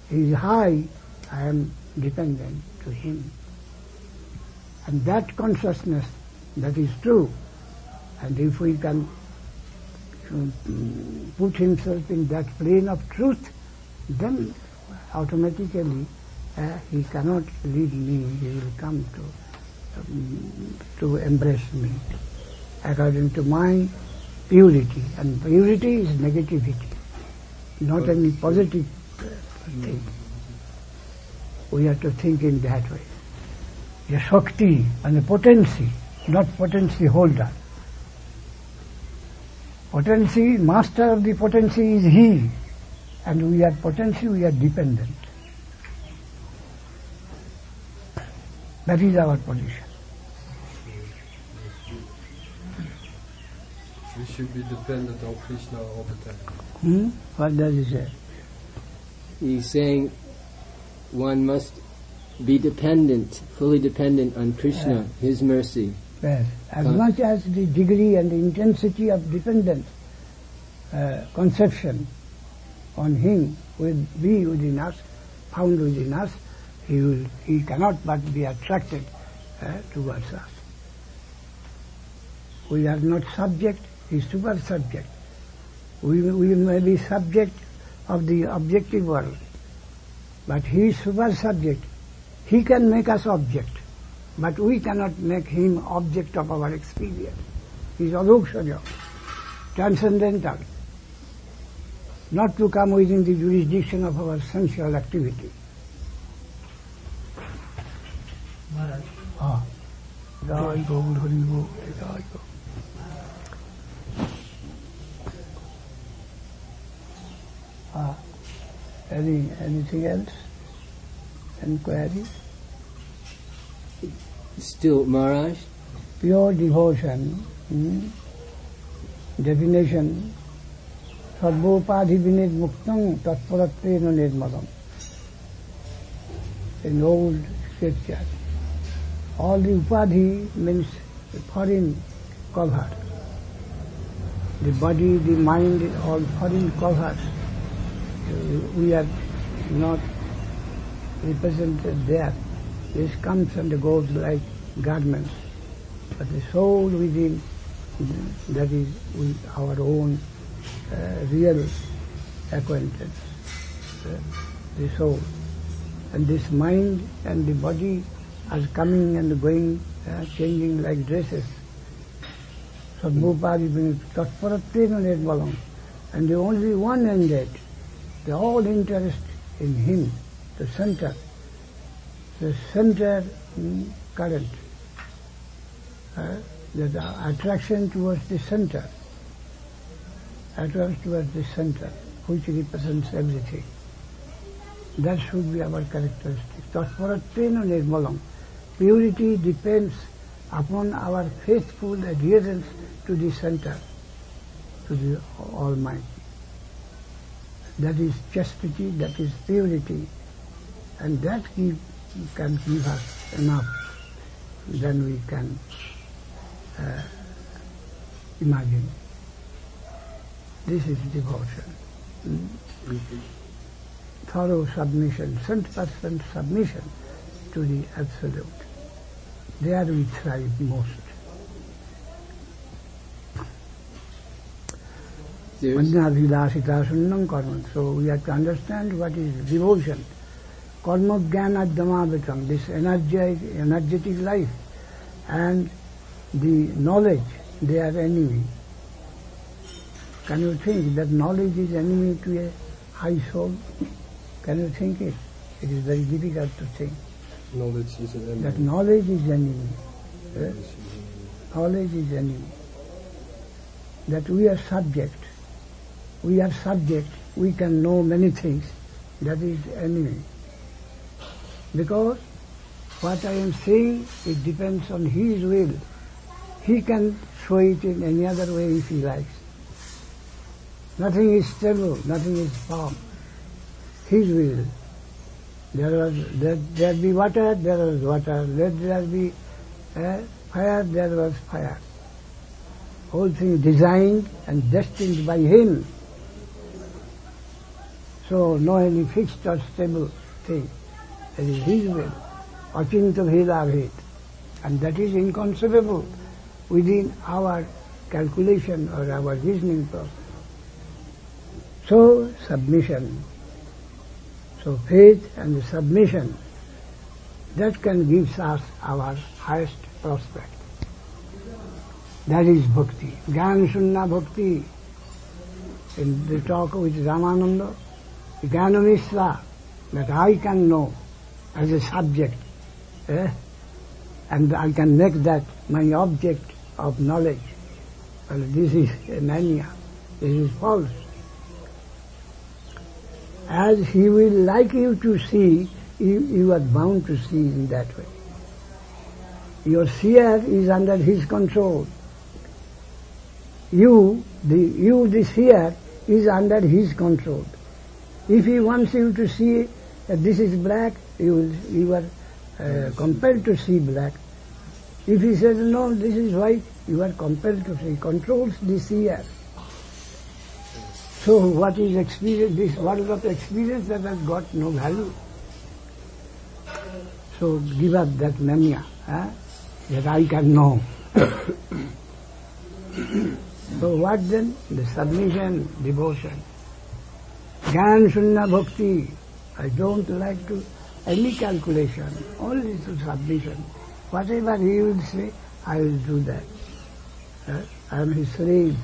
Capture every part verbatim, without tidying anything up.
He is high, I am dependent to him. And that consciousness, that is true. And if we can put himself in that plane of truth, then automatically uh, he cannot leave me, he will come to, um, to embrace me according to my purity. And purity is negativity, not any positive thing. We have to think in that way. A Shakti and a potency, not potency holder. Potency, master of the potency is he, and we are potency, we are dependent. That is our position. We should be dependent on Krishna all the time. Hmm? What does he say? He's saying one must be dependent, fully dependent on Krishna, yes. His mercy. Yes. As Con- much as the degree and the intensity of dependence, uh, conception on him will be within us, found within us, he will, he cannot but be attracted uh, towards us. We are not subject, he is super subject. We, we may be subject of the objective world, but he is super subject. He can make us object, but we cannot make him object of our experience. He is alokshaya, transcendental, not to come within the jurisdiction of our sensual activity. Maharaj. Ah. Jai Gaur Hari Bol, Jai Gaur. Ah. Any, anything else? Inquiry? Still, Maharaj? Pure devotion, hmm? Definition, sarvopadhi vinid muktam tatparatvena nirmalam. In old scripture, all the upadhi means foreign cover. The body, the mind, all foreign covers. We are not represented there. This comes and goes like garments. But the soul within, that is with our own uh, real acquaintance, uh, the soul. And this mind and the body are coming and going, uh, changing like dresses. Sadbhupadi means tatparatvena nirmalam. And the only one ended, the all interest in him, the center, the center mm, current, uh, the attraction towards the center, attraction towards the center, which represents everything. That should be our characteristic. Tatparatvena nirmalam. Purity depends upon our faithful adherence to the center, to the Almighty. That is chastity, that is purity, and that give, can give us enough. Then we can uh, imagine. This is devotion. Mm? Thorough submission, one hundred percent submission to the Absolute. There we thrive most. Mannavidasita sunnam karma. So we have to understand what is devotion. Karma jnana dhammavitam, this energetic, energetic life, and the knowledge, they are enemy. Can you think that knowledge is enemy to a high soul? Can you think it? It is very difficult to think. Knowledge is an enemy. That knowledge is enemy. Eh? Knowledge is enemy. That we are subject. We are subject. We can know many things. That is enemy. Because what I am saying, it depends on his will. He can show it in any other way if he likes. Nothing is stable, nothing is firm. His will. There was, let there be water, there was water. Let there be uh, fire, there was fire. Whole thing designed and destined by him. So no any fixed or stable thing. It is His will. Achinta Bheda Bhed. And that is inconceivable within our calculation or our reasoning process. So, submission. So, faith and submission, that can give us our highest prospect. That is bhakti. Jnana Shunya bhakti. In the talk with Ramananda, Jnana Mishra, that I can know as a subject, eh? And I can make that my object of knowledge. Well, this is a mania. This is false. As He will like you to see, you, you are bound to see in that way. Your seer is under His control. You, the you, the seer, is under His control. If He wants you to see that this is black, you will, you are uh, compelled to see black. If He says, no, this is white, you are compelled to see. He controls the seer. So what is experience, this world of experience that has got no value. So give up that mania, eh? That I can know. So what then? The submission, devotion. Jnana Shunya bhakti. I don't like to any calculation, only to submission. Whatever He will say, I will do that. Eh? I am His slave.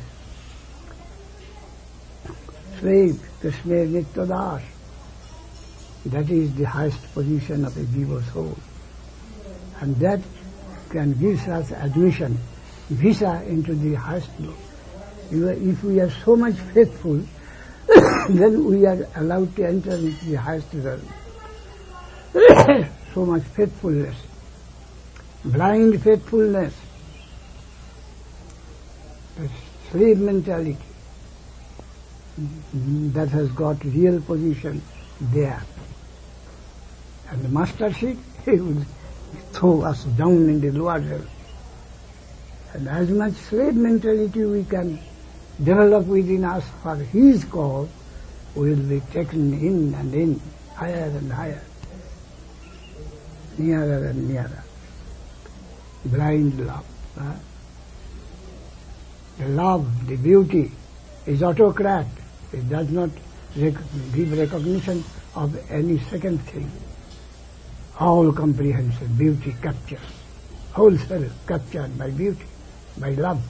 Slave, Krishna Nityadas. That is the highest position of a jiva soul. And that can give us admission, visa into the highest law. If we are so much faithful, then we are allowed to enter into the highest realm. So much faithfulness, blind faithfulness, the slave mentality, that has got real position there. And the mastership, he will throw us down in the lower realm. And as much slave mentality we can develop within us for His cause, we will be taken in and in, higher and higher, nearer and nearer. Blind love. Huh? The love, the beauty is autocrat. It does not rec- give recognition of any second thing. All comprehensive beauty captured, whole self captured by beauty, by love.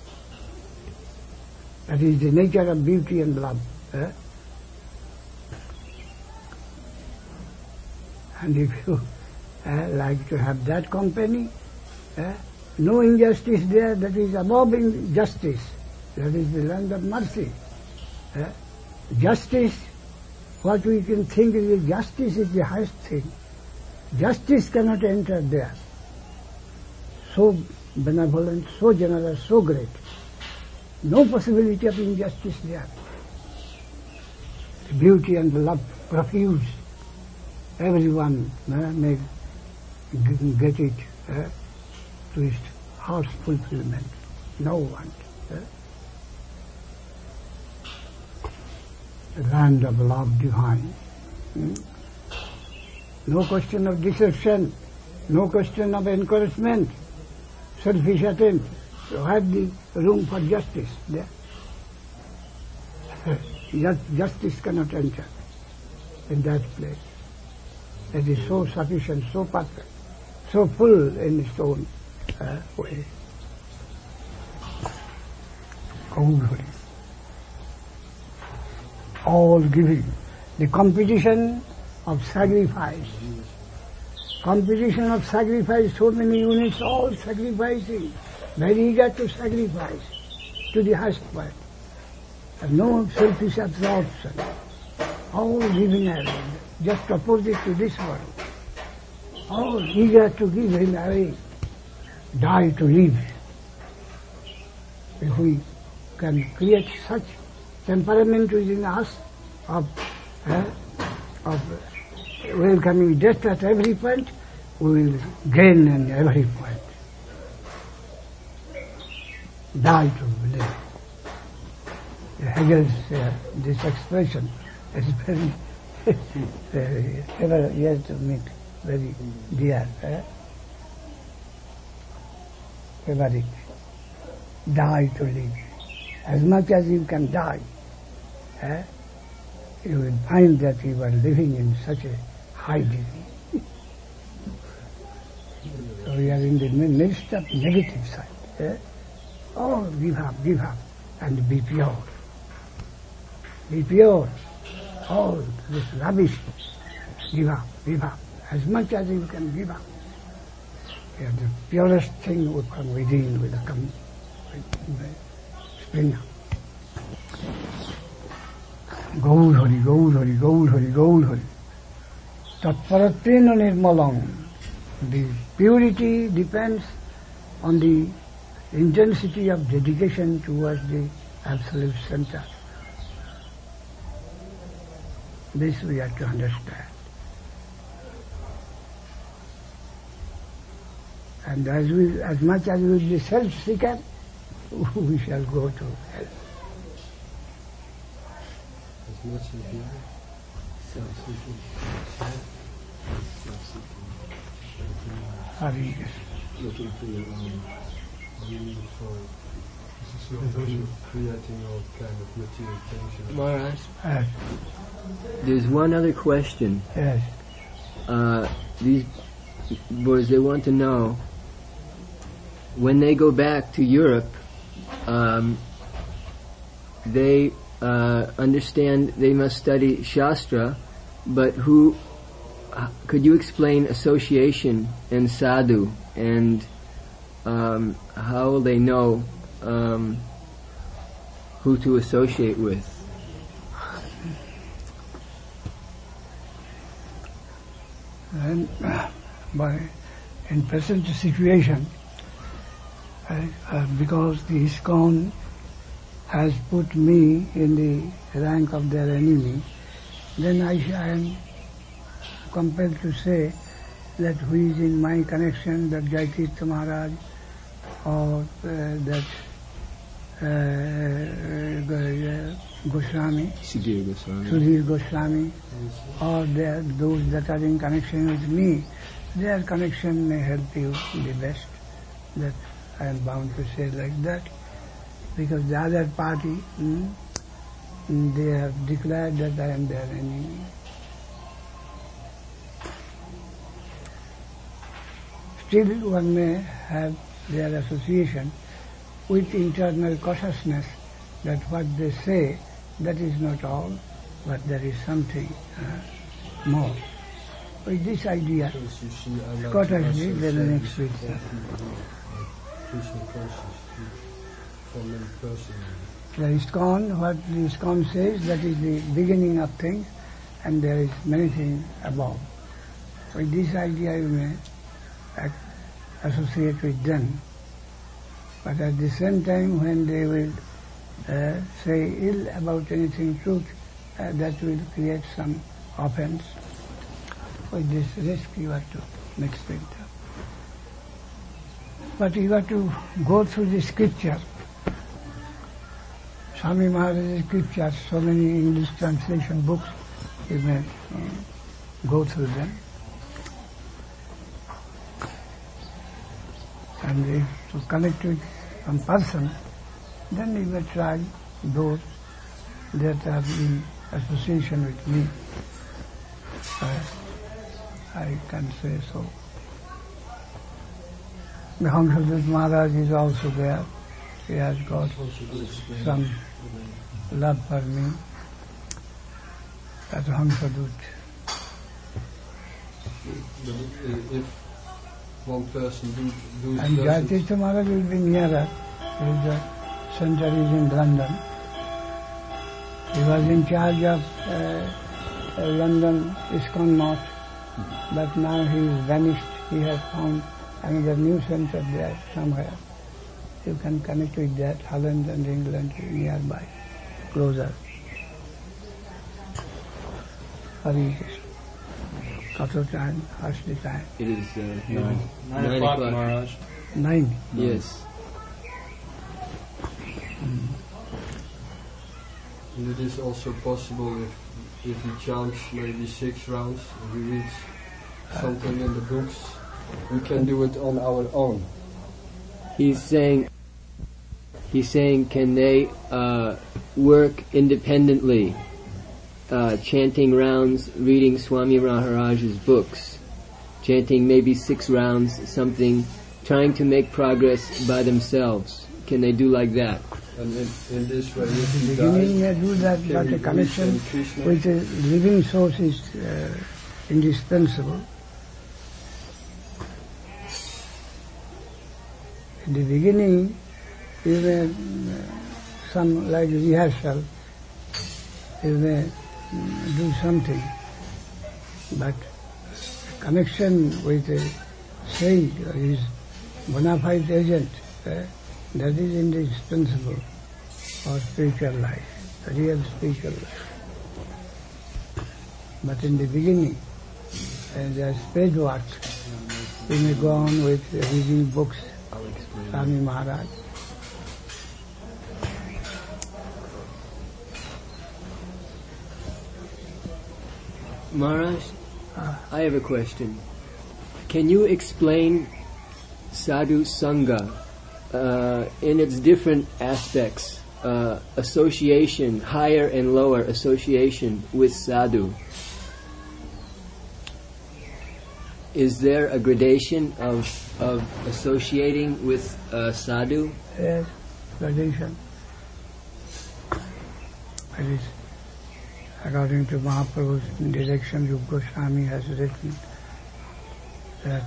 That is the nature of beauty and love. Eh? And if you eh, like to have that company, eh, no injustice there, that is above injustice. That is the land of mercy. Eh? Justice, what we can think is justice is the highest thing. Justice cannot enter there. So benevolent, so generous, so great. No possibility of injustice there. The beauty and the love profuse. Everyone uh, may g- get it uh, to its heart's fulfillment. No one. Uh, the land of love divine. Hmm? No question of deception, no question of encouragement, selfish attempt to have the room for justice there. Justice cannot enter in that place. It is so sufficient, so perfect, so full in its own uh, way. Oh, all giving. The competition of sacrifice. Competition of sacrifice, so many units, all sacrificing, very eager to sacrifice to the highest point. And no selfish absorption. All giving away, just opposite to this world. All eager to give him away, die to live. If we can create such temperament within us of, uh, of welcoming death at every point, we will gain in every point. Die to live. Hegel's uh, this expression, It's very, very ever yet to meet, very dear, eh? favorite. Die to live. As much as you can die, eh? you will find that you are living in such a high degree. So we are in the midst of negative side. Eh? Oh, give up, give up, and be pure. Be pure. Oh, this rubbish. Give up, give up. As much as you can give up. Yeah, the purest thing will come within, will come, will spring up. Gaur Hari, Gaur Hari, Gaur Hari, Gaur Hari. Tatparatrena nirmalam. The purity depends on the intensity of dedication towards the absolute center. This we have to understand. And as we, as much as we will be self-seeker, we shall go to hell. As much as you self-seeking, Hari. Looking for your own. only for creating all kind of material things. Maharaj, Yes, there's one other question. yes. Uh, these boys, they want to know, when they go back to Europe, um, they uh, understand they must study Shastra, but who, uh, could you explain association and sadhu, and um, how will they know um, who to associate with? And by in present situation, uh, uh, because the ISKCON has put me in the rank of their enemy, then I, I am compelled to say that who is in my connection, that Jaitirtha Maharaj or uh, that uh, uh, Goswami, Sudhir Goswami. Sudhir Goswami, or their, those that are in connection with me, their connection may help you the best. That I am bound to say like that, because the other party, hmm, they have declared that I am their enemy. Still one may have their association with internal cautiousness that what they say, that is not all, but there is something uh, more. With this idea, Because you see, I like Scott to has read the associate next week. with Krishna consciousness for me personally. the ISKCON, what the ISKCON says, that is the beginning of things, and there is many things above. With this idea you may ac- associate with them. But at the same time, when they will uh, say ill about anything truth, uh, that will create some offense. With this risk you have to mix with them. But you have to go through the scripture. Swami Maharaj's scriptures, so many English translation books, you may uh, go through them. And if to connect with some person, then you may try those that are in association with me. Uh, I can say so. The Hamsadut Maharaj is also there. He has got some love for me. That's Hamsadut. But i- if one person do, do And doesn't, Jaitirtha Maharaj will be nearer. His uh, center is in London. He was in charge of uh, uh, London ISKCON North, but now he is vanished. He has found another new center there somewhere. You can connect with that. Holland and England nearby, closer. Hari Krishna. Total time, how's the time? It is uh, nine. Nine, Nine o'clock, o'clock. Maharaj. Nine. Yes. and it is also possible if if he chants maybe six rounds, and we read something in the books, we can do it on our own. He's saying, he's saying, can they uh, work independently, uh, chanting rounds, reading Swami Maharaj's books, chanting maybe six rounds, something, trying to make progress by themselves? Can they do like that? And in, in this way, In if the you beginning, die, they do that, can but we the connection reach Krishna? with the living source is uh, indispensable. In the beginning, even uh, some like rehearsal, you may mm, do something, but connection with a saint or his bona fide agent, uh, that is indispensable for spiritual life, the real spiritual life. But in the beginning, as a spade work, we may go on with reading books, Swami Maharaj. Maharaj, Uh, I have a question. Can you explain sadhu sangha uh, in its different aspects, uh, association, higher and lower association with sadhu? Is there a gradation of of associating with uh, sadhu? Yes, tradition. It is according to Mahaprabhu's direction. Rupa Goswami has written that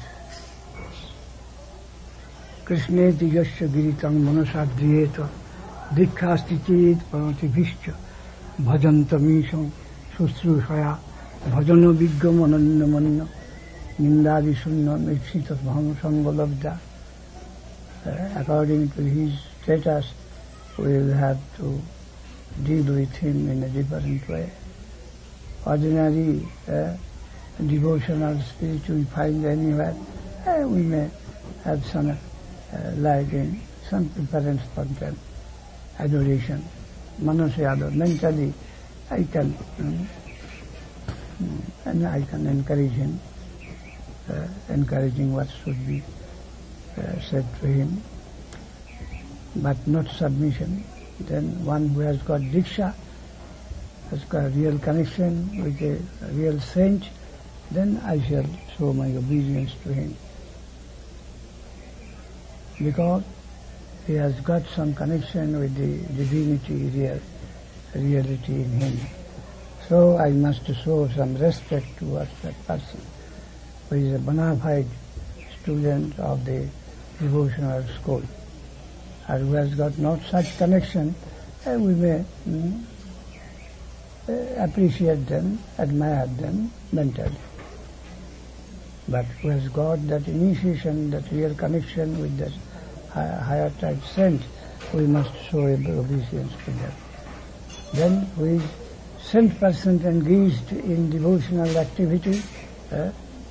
Krishneti yasya giritam manasadriyeta dikkhasti chit parati bhishya bhajantamisham susrushaya bhajana vigyam ananyamanna nindadi sunna mixita bhama sambalabda. According to his status, we will have to deal with him in a different way. Ordinary uh, devotional spirit we find anywhere, uh, we may have some uh, like in some preference for them, adoration, manasya, mentally I can um, and I can encourage him, uh, encouraging what should be uh, said to him, but not submission. Then one who has got diksha, has got a real connection with a, a real saint, then I shall show my obedience to him. Because he has got some connection with the divinity, real, reality in him. So I must show some respect towards that person who is a bona fide student of the devotional school. Or who has got not such connection, uh, we may mm, uh, appreciate them, admire them mentally. But who has got that initiation, that real connection with that higher, higher type saint, we must show obedience to them. Then who is saint person engaged in devotional activity, uh,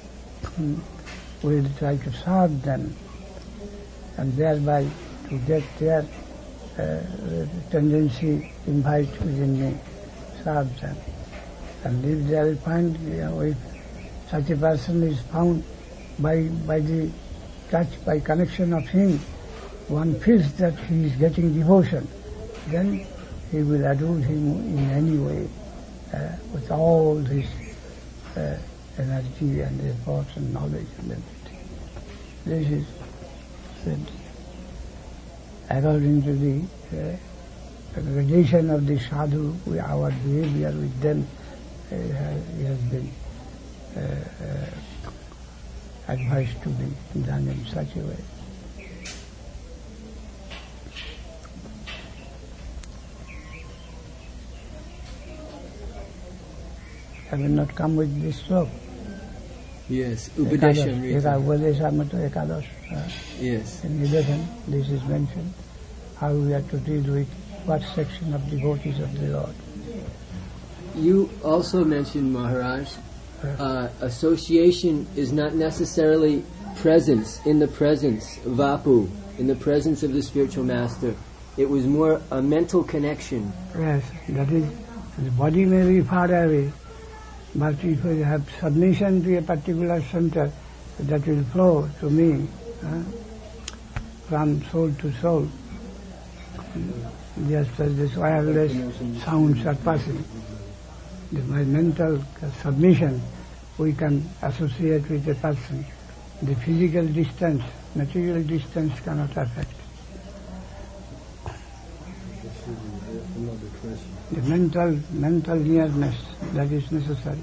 will try to serve them, and thereby to get their uh, tendency invite within me, serve them. And if they will find, you know, if such a person is found by by the touch, by connection of him, one feels that he is getting devotion, then he will adore him in any way, uh, with all his uh, energy and efforts and knowledge and everything. This is said. According to the uh, gradation of the sadhu, we, our behavior with them uh, has been uh, uh, advised to be done in such a way. I will not come with this talk. Yes, Upadesham. Upadesham Ekadosh. Yes. In eleven, this is mentioned, how we have to deal with what section of devotees of the Lord. You also mentioned, Maharaj, uh, association is not necessarily presence, in the presence, vapu, in the presence of the spiritual master. It was more a mental connection. Yes, that is The body may be far away, but if you have submission to a particular center, that will flow to me uh, from soul to soul. Just as this wireless sounds are passing. By mental submission, we can associate with a person. The physical distance, material distance cannot affect. Another question. The mental, mental nearness, that is necessary.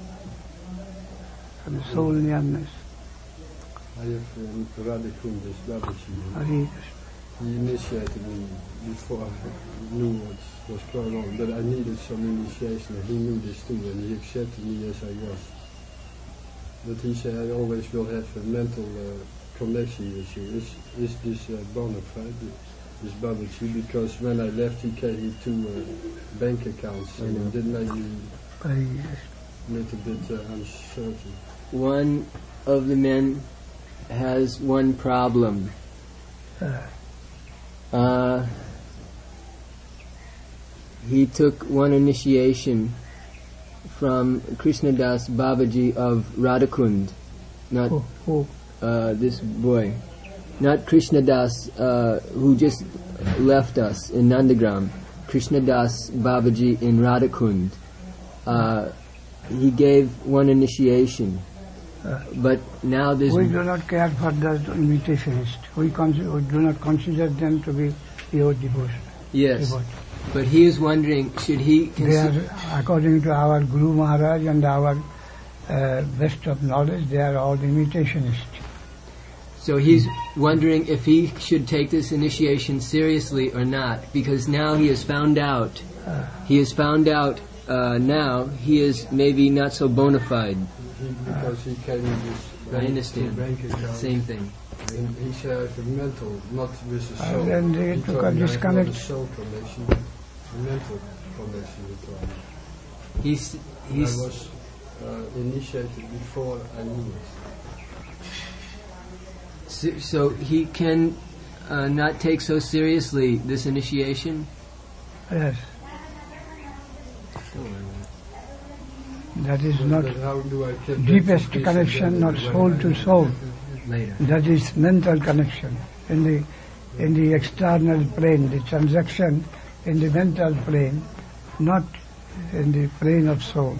And the soul nearness. I have um, Radhakunda Babaji. Hari He initiated me before I knew what was going on, but I needed some initiation, and he knew this too, and he accepted me as I was. But he said I always will have a mental uh, connection with you. Is, is this uh, bona fide, this Babaji? Because when I left he carried two uh, bank accounts, and it did make me Hari a little bit uh, uncertain. One of the men has one problem. uh, Uh, he took one initiation from Krishnadas Babaji of Radhakund, not who, who, uh, this boy, not Krishnadas uh, who just left us in Nandagram. Krishnadas Babaji in Radhakund. Uh, he gave one initiation, uh, but now this. we do not care for the imitationists. We, con- we do not consider them to be pure devotion. Yes, Devotee. but he is wondering, should he They consider? are, according to our Guru Maharaj and our uh, best of knowledge, they are all imitationists. So he's wondering if he should take this initiation seriously or not, because now he has found out, Uh, he has found out uh, now he is maybe not so bona fide. He, because he came with this I bank, understand. bank account. Same thing. And he said I have a mental, not with the Uh, soul. then they He took told a me I have disconnect. not a soul connection, a mental connection he told me. He's I he's was uh, initiated before I knew it. so, so he can uh, not take so seriously this initiation. yes, that is But, not but how do I get deepest back to connection, this not again soul when to I- soul. Later. That is mental connection. In the in the external plane, the transaction in the mental plane, not in the plane of soul.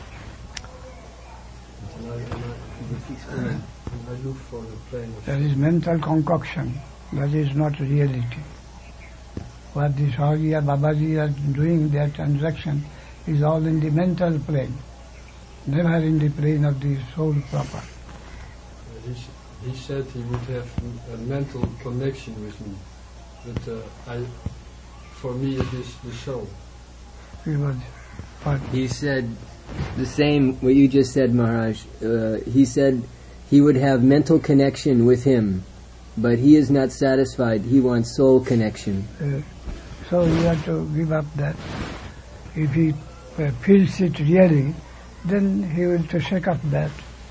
And I, and I, and I look for the plane of That is mental concoction. That is not reality. What the Swami or Babaji are doing, their transaction, is all in the mental plane, never in the plane of the soul proper. He, s- he said he would have a mental connection with me, but uh, I, for me it is the soul. He was, but He said the same what you just said, Maharaj. Uh, he said he would have mental connection with him, but he is not satisfied. He wants soul connection. uh, so he had to give up that. If he uh, feels it really, then he will to shake up that.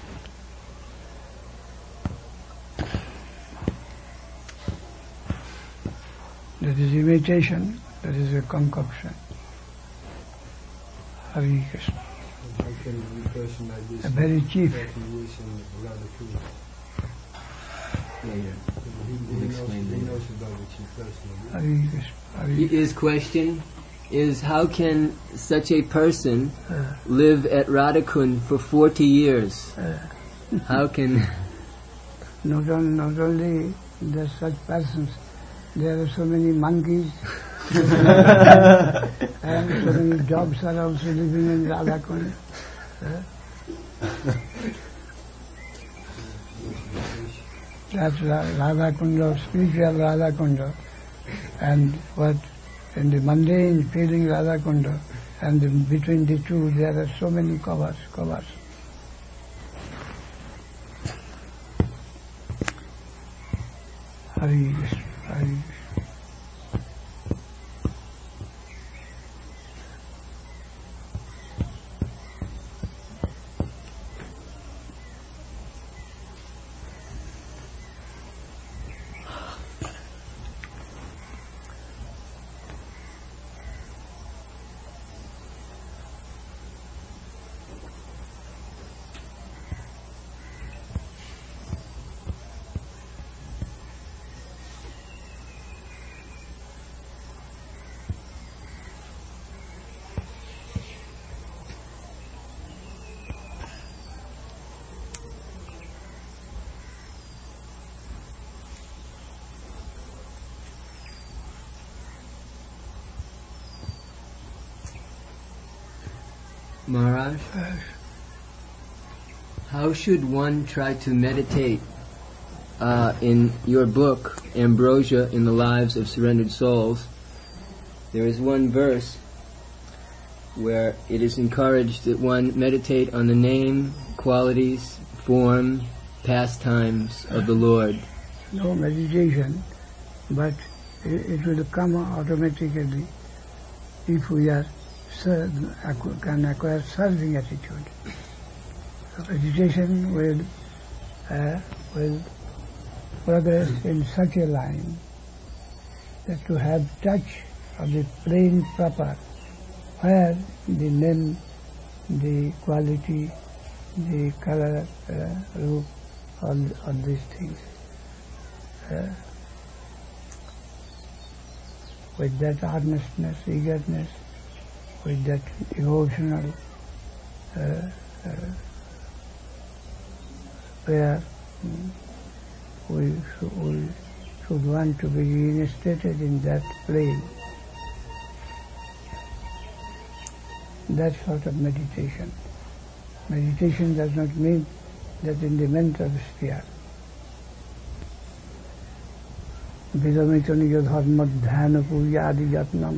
That is imitation, that is a concoction. Hari Krishna. How can a person like this A very chief. thirty years in Radhakunda? Later. He, he, We'll knows, explain he later. knows about it personally. Hari Krishna. Hari His question is, how can such a person Uh, live at Radhakund for forty years? uh, How can... not, on, not only there are such persons, there are so many monkeys and so many dogs are also living in Radhakund. Uh, that's Ra- Radhakunda, spiritual Radhakunda, and what in the mundane feeling Radhakunda, and in between the two there are so many covers, covers. Hari Krishna, Hari Krishna. Maharaj, Yes. how should one try to meditate? Uh, in your book, Ambrosia in the Lives of Surrendered Souls, there is one verse where it is encouraged that one meditate on the name, qualities, form, pastimes of the Lord. No meditation, but it, it will come automatically if we are ser- acqu- can acquire serving attitude. So meditation will uh, will progress in such a line that to have touch of the plain proper, where the name, the quality, the color, uh, look, all, all these things. Uh, with that earnestness, eagerness, with that emotional uh, uh, where mm, we, should, we should want to be reinstated in that plane. That sort of meditation. Meditation does not mean that in the mental sphere. Vidamito nijo dharma dhyana puja adi jatnam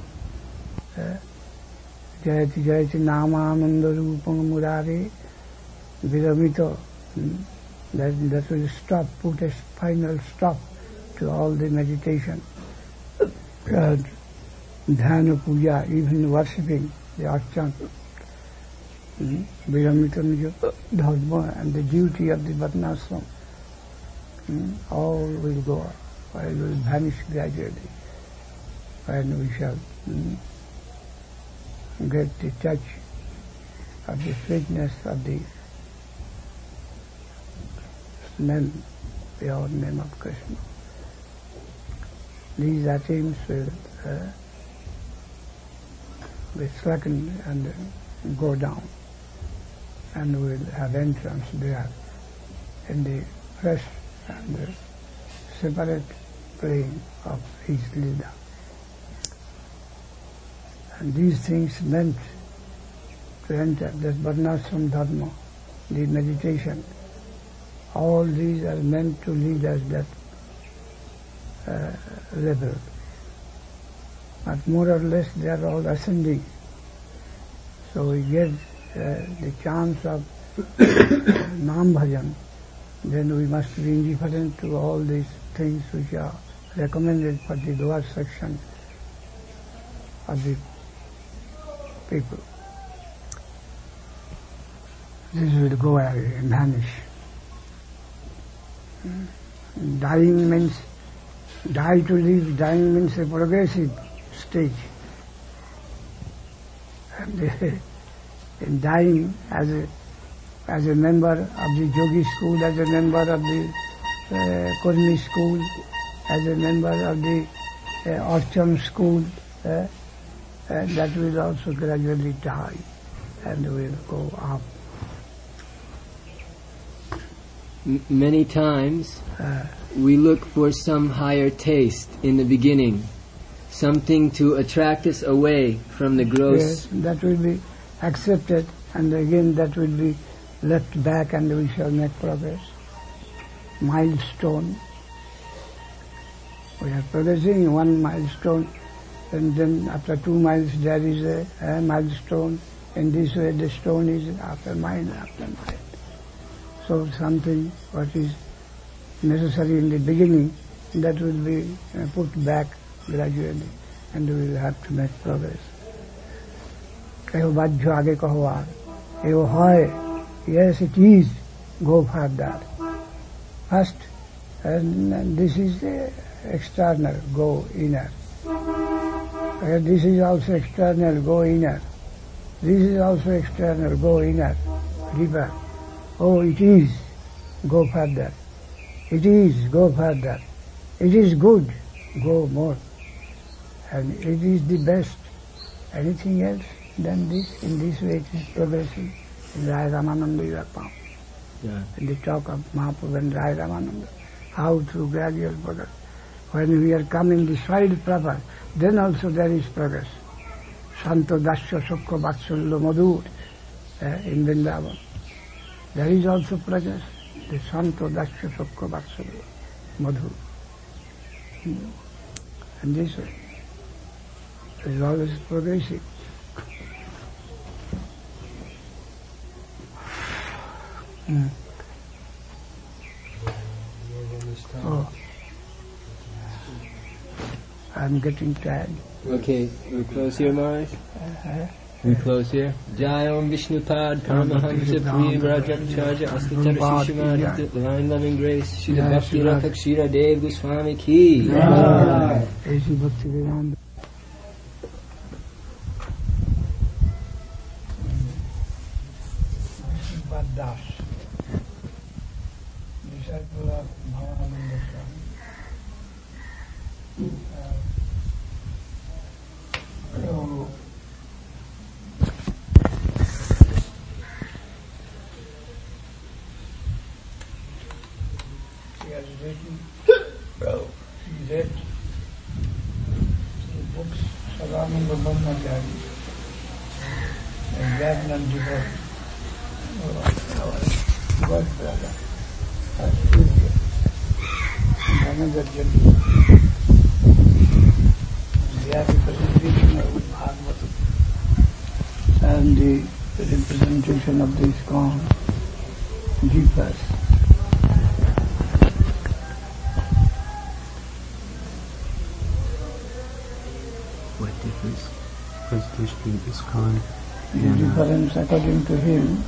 jayati jayati namananda rupam murare. Vidamito, that, that will stop, put a final stop to all the meditation. And dhyana puja, even worshipping the archan, Viramita nijo dharma and the duty of the varnashram, all will go up. It will vanish gradually, and we shall mm, get the touch of the sweetness of the name, pure name of Krishna. These atoms will uh, be slackened and uh, go down, and will have entrance there in the fresh and uh, separate plane of his Lila. And these things meant to enter that Varnashram Dharma, the meditation. All these are meant to lead us that uh, level. But more or less they are all ascending. So we get uh, the chance of Nam Bhajan, then we must be indifferent to all these things which are recommended for the lower section of the people. This will go away and vanish. Dying means, die to live, dying means a progressive stage. And in dying as a, as a member of the Yogi school, as a member of the uh, Kurmi school, as a member of the uh, Archam school, uh, and that will also gradually die and will go up. M- many times Uh, we look for some higher taste in the beginning, something to attract us away from the gross. yes, that will be accepted, and again that will be left back, and we shall make progress. Milestone. We are progressing one milestone, and then after two miles there is a, a milestone. In this way the stone is after mile after mile. So something what is necessary in the beginning, that will be uh, put back gradually, and we will have to make progress. Kaho bajjo aage kaho aar. Eho hoy, yes it is, go for that. First, and, and this is uh, external, go inner. Uh, this is also external, go inner. This is also external, go inner. Deeper. Oh, it is, go further. It is, go further. It is good, go more. And it is the best. Anything else than this, in this way it is progressing. In Rai Ramananda you are found. Yeah. In the talk of Mahaprabhu and Rai Ramananda, how through gradual progress. When we are coming the side proper, then also there is progress. Santo Dasya Sukha Vatsalya Madhur. uh, in Vrindavan. There is also progress. The Santo Daksha Sokka Vatsala, Madhu. Hmm. And this way, it is always progressive. Hmm. Oh. I'm getting tired. Okay, we close here, Maharaj? Uh-huh. We close here. Jai Om Vishnupad, Paramahamsa, Priya Vrajacharya, Askatara Shishimad, Divine Loving Grace, Shri Bhakti Rathak Shira Dev Goswami Ki. Aisi Bhakti Vedanta. Vishnupad Das, disciple of Bhavananda Swami. So, she has written, she read the books Sadananda Brahmachari and Jnana Devotee. Our godbrother, our studio, and another gentleman. They are representation of Bhagavatam and the representation of the ISKCON Jeepas. What difference? Presentation of ISKCON. The difference according to him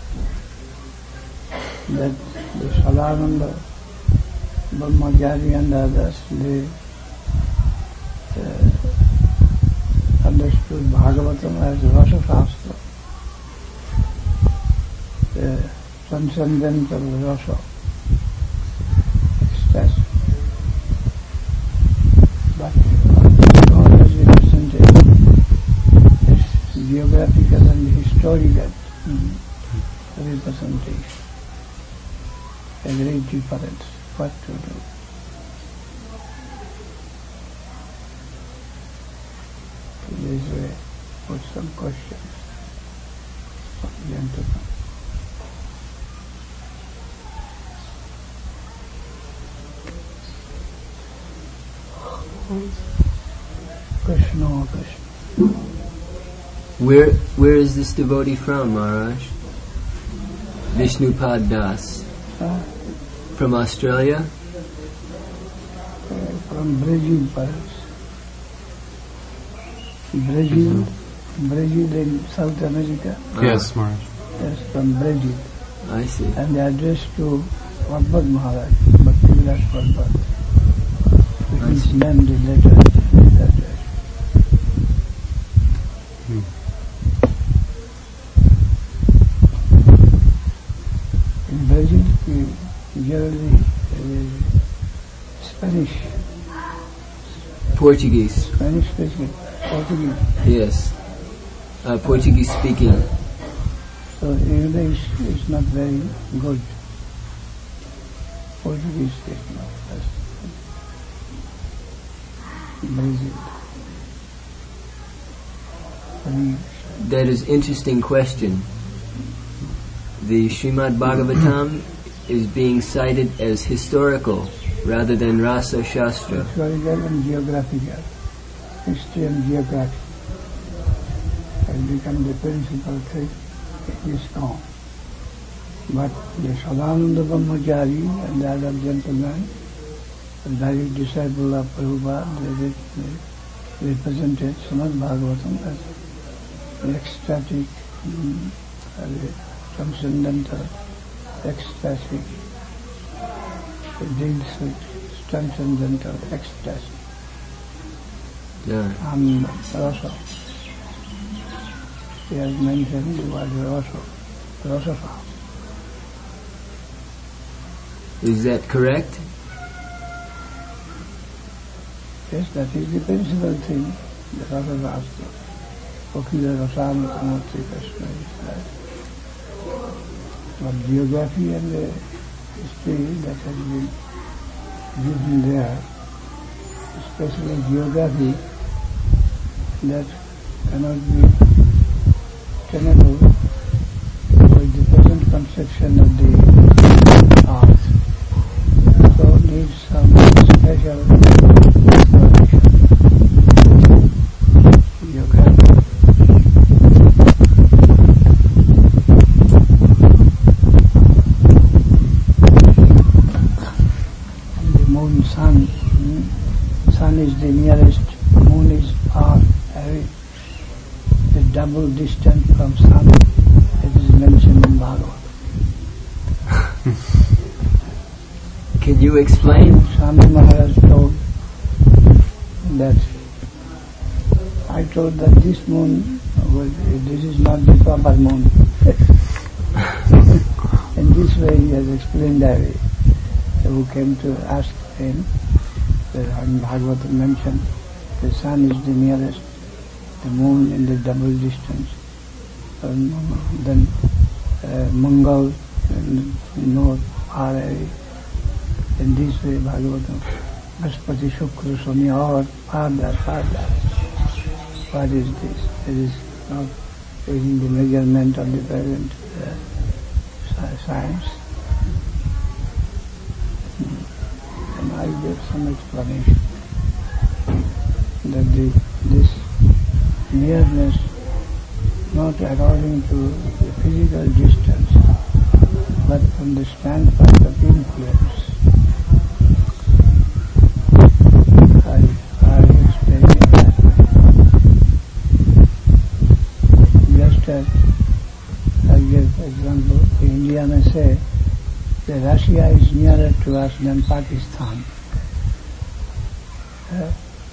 that the Sadananda Brahmachari and others, they uh, understood Bhagavatam as Rasa Shastra, the transcendental rasa, ecstasy. But God has represented this geographical and historical mm, representation. A great difference. What to do? This way, put some questions for the gentleman. Krishna, Krishna. Where where is this devotee from, Maharaj? Vishnupad Das. Uh, From Australia? uh, from Brazil, perhaps. Brazil, Brazil in South America. Yes, Maharaj. Yes, from Brazil. I see. And they are addressed to Bhagavad Maharaj, Bhakti Vilas Bhagavad, which is named the letter. letter. Hmm. In Brazil, we generally uh, Spanish, Portuguese. Spanish speaking, Portuguese. Yes. Uh, Portuguese speaking. So English is not very good. Portuguese is not as Brazil. And That is interesting question. The Srimad Bhagavatam is being cited as historical rather than Rasa Shastra. historical and geographical, history and geography has become the principal thing in ISKCON. But the Sadananda Brahmachari and the other gentlemen, the direct disciple of Prabhupada, they, they represented Srimad Bhagavatam as the ecstatic, um, the transcendental, ecstasy, the deals with transcendental ecstasy. Yeah. And rasa. He has mentioned the word rasa, rasa. Is that correct? Yes, that is the principal thing, the rasa rasa. Kokila rasam kamotri Krishna is that. But geography and the history that has been given there, especially geography, that cannot be tenable construction of the earth. So needs some special explanation. You can the moon, sun. Hmm? Sun is the nearest, moon is far away. The double distance from sun, it is mentioned in Bhagavad. Can you explain? Swami Maharaj told that, I told that this moon, well, this is not the proper moon. In this way he has explained that way. Who came to ask him, in Bhagavatam mentioned, the sun is the nearest, the moon in the double distance. Um, then uh, Mangal, north, far away. In this way Bhagavatam, Brahaspati, Shukra, Shani, all farther, farther. What is this? It is not taking the measurement of the present uh, science. And I gave some explanation that the, this nearness not according to the physical distance, but from the standpoint of influence. I, I explained it that way. Just as I gave example, the India may say that Russia is nearer to us than Pakistan. Uh,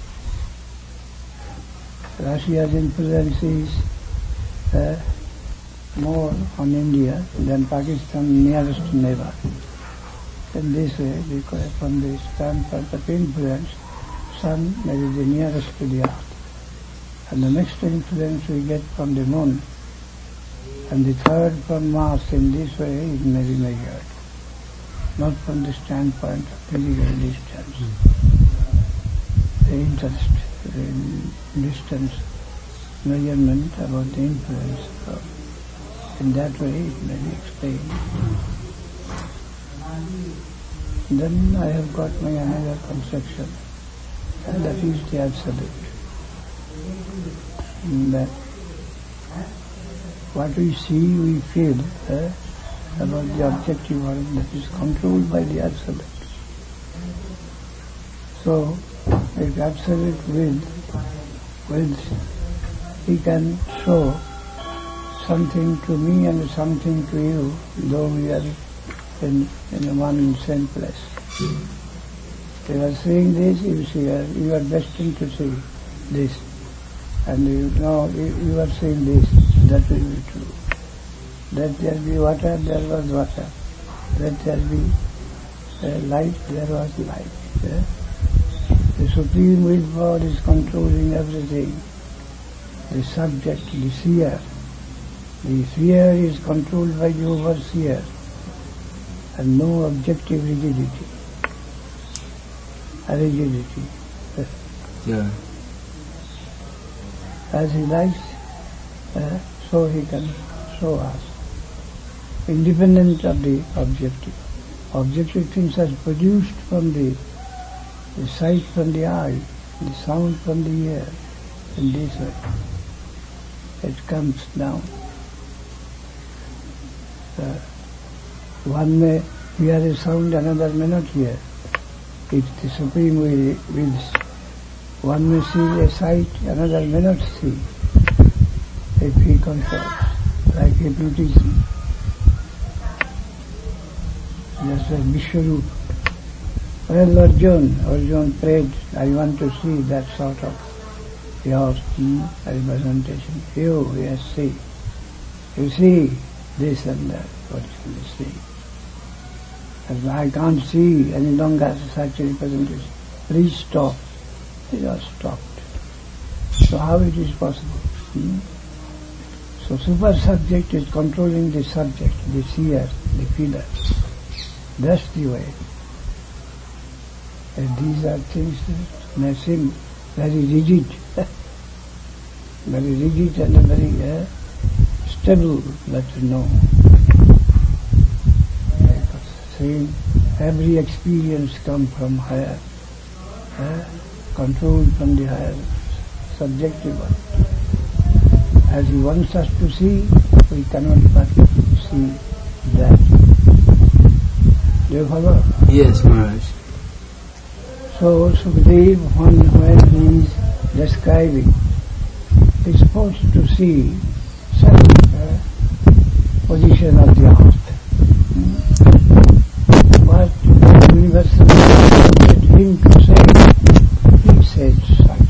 Russia's influence is uh, more on India than Pakistan nearest neighbor. In this way, because from the standpoint of influence, sun may be the nearest to the earth. And the next influence we get from the moon, and the third from Mars. In this way it may be measured, not from the standpoint of physical distance. The interest in distance measurement about the influence. So in that way it may be explained. Then I have got my another conception, and that is the absolute. That what we see, we feel eh, about the objective world, that is controlled by the absolute. So, if absolute will, wills, he can show something to me and something to you, though we are in, in one and same place. You are seeing this, you see, uh, you are destined to see this. And you know, you, you are seeing this, that will be true. Let there be water, there was water. Let there be uh, light, there was light. Yeah? The Supreme Will Power is controlling everything. The subject, the seer. The seer is controlled by the overseer. And no objective rigidity. A rigidity. Yeah. As he likes, uh, so he can show us. Independent of the objective. Objective things are produced from the, the sight from the eye, the sound from the ear, in this way. It comes down. Uh, one may hear a sound, another may not hear. If the Supreme will wills. One may see a sight, another may not see, if he controls, like hypnotism. Just like Vishwarup. Well, Arjun, Arjun prayed, I want to see that sort of your hmm, representation. You, yes, see. You see this and that, what can you see? And I can't see any longer such a representation. Please stop. They are stopped. So how it is possible? Hmm? So super subject is controlling the subject, the seer, the feeler. That's the way. And these are things that may seem very rigid, very rigid and very uh, stable, but no. saying every experience comes from higher, uh, controlled from the higher subjective one. As he wants us to see, we cannot but see that. Do you follow? Yes, Maharaj. So Sukadeva, when, when he is describing, is supposed to see some uh, position of the earth. Hmm? What universal wanted him to say, he said such.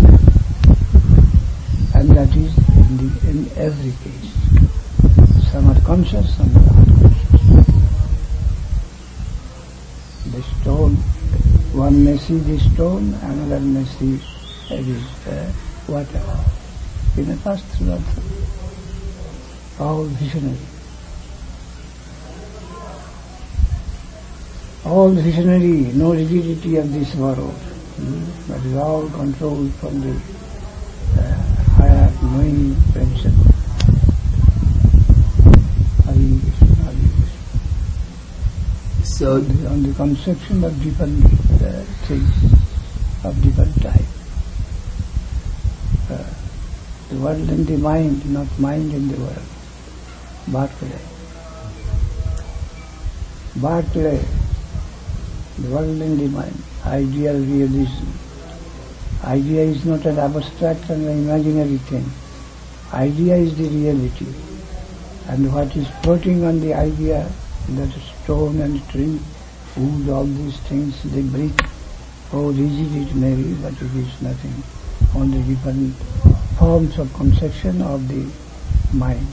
And that is in, the, in every case. Some are conscious, some are unconscious. The stone, one may see the stone, another may see the uh, water. We may pass through that. All visionary. All visionary, no rigidity of this world. Hmm? That is all controlled from the uh, higher knowing principle. Hari Krishna, Hari Krishna. So, on the, on the conception of different uh, things, of different type. Uh, the world in the mind, not mind in the world. Barclay. Barclay, the world in the mind, ideal realism. Idea is not an abstract and an imaginary thing. Idea is the reality. And what is floating on the idea, that stone and tree, wood, all these things, they breathe. How rigid it may be, but it is nothing. Only different forms of conception of the mind.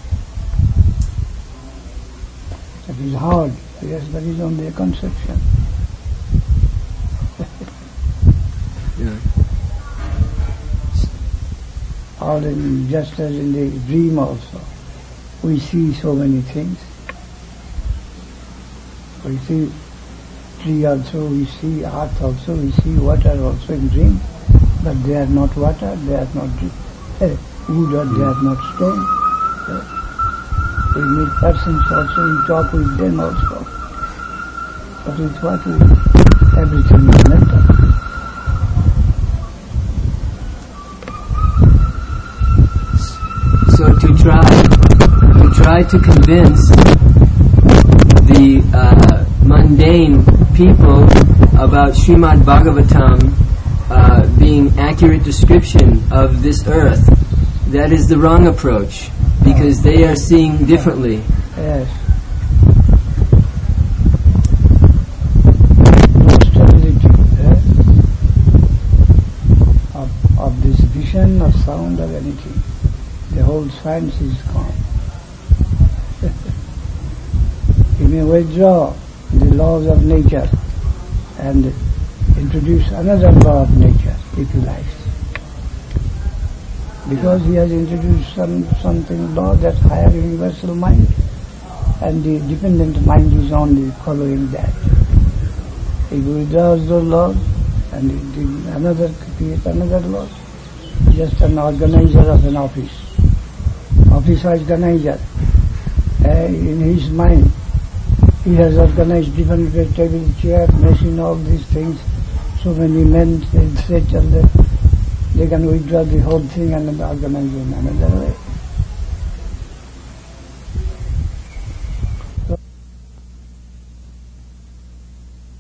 It is hard. Yes, that is only a conception. yeah. Or in, just as in the dream also, we see so many things. We see tree also, we see earth also, we see water also in dream, but they are not water, they are not uh, wood, or they are not stone. Uh, we meet persons also, we talk with them also. But with what we, everything is mental. So to try, to try to convince the uh, mundane people about Srimad Bhagavatam uh, being accurate description of this earth, that is the wrong approach, because they are seeing differently. Yes. No stability eh? of, of this vision or sound or anything. The whole science is gone. You may withdraw the laws of nature and introduce another law of nature, if you like. Because he has introduced some something law, that higher universal mind, and the dependent mind is only following that. He withdraws those laws and the another creates another law. Just an organizer of an office. Office organizer. Uh, in his mind, he has organized different table, chair, machine, all these things. So many men, they sit and they, they can withdraw the whole thing and organize in another way.